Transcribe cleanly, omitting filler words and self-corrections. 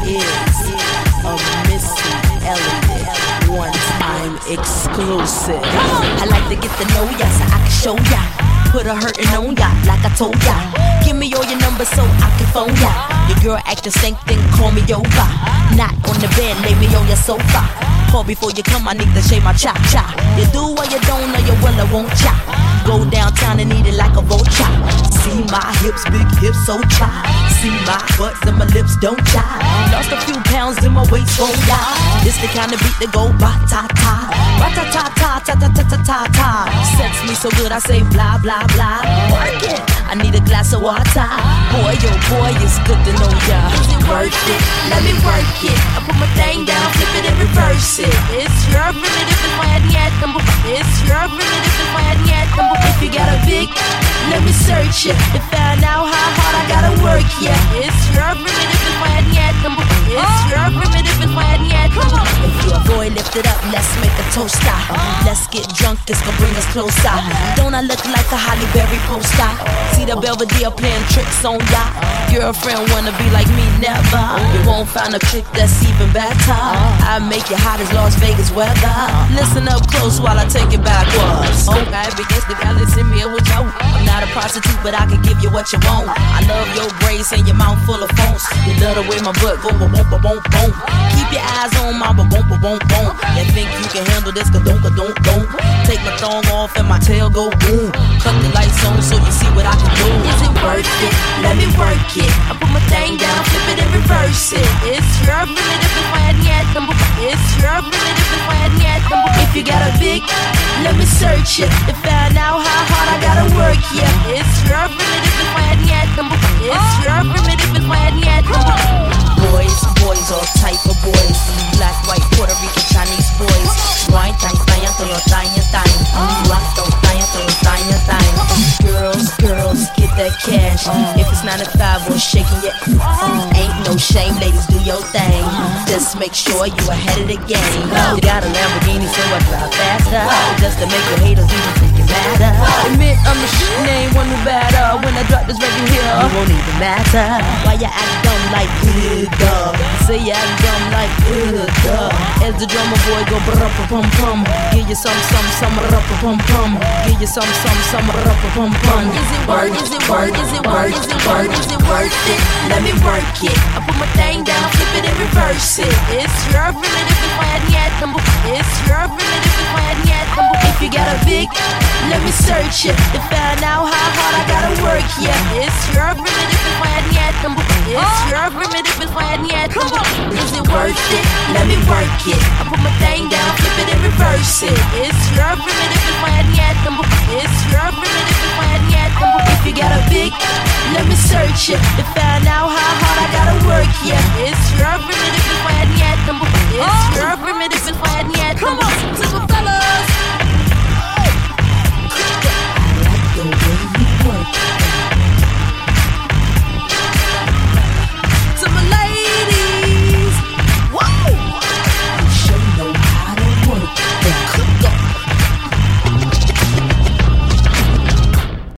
is a Missy Elliott one-time exclusive. I like to get to know ya so I can show ya. Put a hurtin' on ya like I told ya. Give me all your numbers so I can phone ya. Your girl act the same thing, call me over. Not on the bed, lay me on your sofa. Call before you come, I need to shave my cha-cha. You do or you don't, or you will or won't cha. Go downtown and eat it like a vulture. See my hips, big hips, so cha. See my butts and my lips don't cha. Lost a few pounds in my waist, oh yeah. This the kind of beat that go ba-ta-ta. Ba-ta-ta-ta-ta-ta-ta-ta-ta. Sex me so good I say blah, blah, blah. Work it, I need a glass of water. Boy, oh boy, it's good to know ya. Is it worth it? Let me work it. I put my thing down, flip it and reverse it. It's your primitive and why yet number. It's your primitive and why yet number. If you got a big, let me search it and find out how hard I gotta work. Yeah, it's your primitive and why yet number. It's your primitive and why yet number. If you a boy, lift it up, let's make a toaster. Let's get drunk, this gon' bring us closer. Don't I look like a Holly Berry poster? See the Belvedere playing tricks on ya. Girlfriend wanna be like me, never. You won't find a chick that's even better. I make it hot as Las Vegas weather. Listen up close while I take it backwards. Okay, because the guy listen me with you. I'm not a prostitute, but I can give you what you want. I love your braids and your mouth full of phones. You love the way my butt go boom, boom, boom, boom. Keep your eyes on my boom, boom, boom, boom. You think you can handle this? Don't. Take my thong off and my tail go boom. Cut the lights on so you see what I can do. Is it worth it? Let me work it. I put my thing down, flip it and reverse it. It's your primitive and why yet number. It's your primitive and why yet number. If you got a big, let me search it and find out how hard I gotta work. Yeah, it's your primitive and why yet number. It's your primitive and why yet number. Boys, all type of boys. Black, white, Puerto Rican, Chinese boys. White, girls, get that cash. If it's 9 to 5 or shaking your ain't no shame, ladies, do your thing. Just make sure you ahead of the game. You got a Lamborghini, so I drive faster. Just to make your haters even think you matter. Admit I'm the shit, ain't one who better. When I drop this record here, it won't even matter. Why you act dumb like duh? Say you act dumb like duh. As the drummer boy go brr-pum-pum. Give you some rub-pum-pum. Give you some rub-pum-pum. Is it worth? Is it worth? Is it worth? Is it worth? Is it worth it? Let me work it. I put my thing down, flip it and reverse it. It's your primitive and why yet number. It's your primitive and why yet number. If you got a big, let me search it and find out how hard I gotta work. Yeah, it's your primitive and why yet number. It's your primitive and why yet number. Is it worth it? Let me work it. I put my thing down, flip it and reverse it. It's your primitive and why yet number. It's your primitive and why yet number. If you got a big, let me search it and find out how hard I gotta work. Yeah, it's your primitive and why